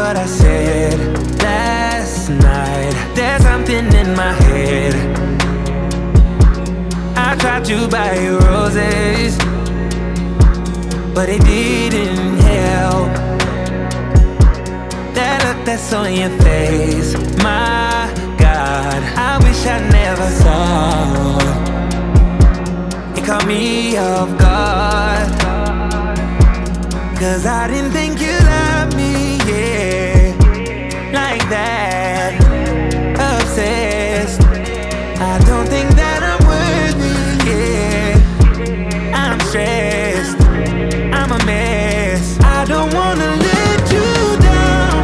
what I said last night. There's something in my head. I tried to buy you roses, but it didn't help. That look that's on your face, my God, I wish I never saw. It caught me off guard, 'cause I didn't think you loved me, yeah, like that, obsessed. I don't think that I'm worthy, yeah, I'm stressed, I'm a mess. I don't wanna let you down,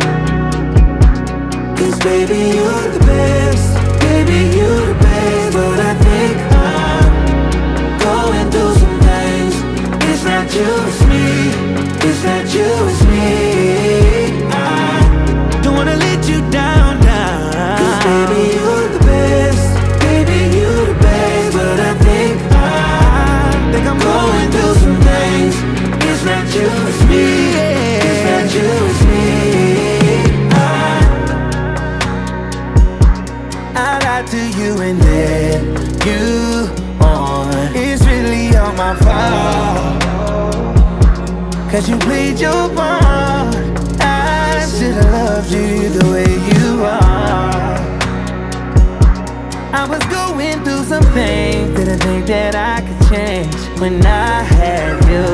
'cause baby you're the best, baby you're the best. But I think I'm going through some things. It's not you, it's me. It's not you, it's me. I don't wanna let you down, down. 'Cause baby you're the best, baby you're the best. But I think I'm going through some things. It's not you, it's me. It's not you, it's me. I lied to you and then you on. It's really all my fault, 'cause you played your part. I should've loved you the way you are. I was going through some things, didn't think that I could change when I had you.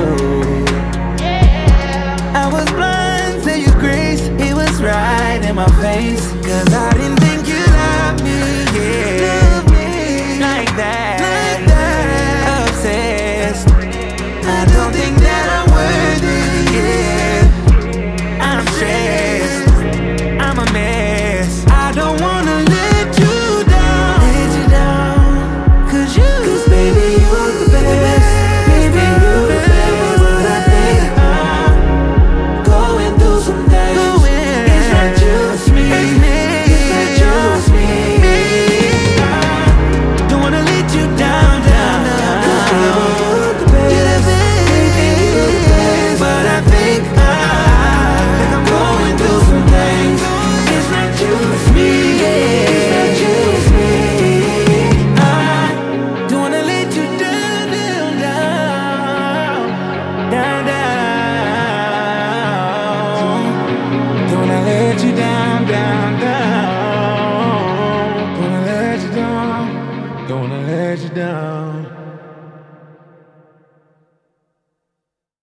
I was blind to your grace, it was right in my face, 'cause I didn't think you loved me, yeah, like that, obsessed. I don't think that I'm worthy, yeah, I'm stressed, I'm a mess. I don't wanna let you down, 'cause baby you're the best, baby you're the best. But I think I'm going through some things. It's not you, it's me. It's not you, it's me. I don't wanna let you down, down, down. 'Cause baby you're the best, baby you're the best. But I think I'm going through some things. It's not you, it's me. It's not you, it's me. I don't wanna let you down, down, down, down, down. Don't wanna let you down, down, down. Don't wanna let you down. Don't wanna let you down.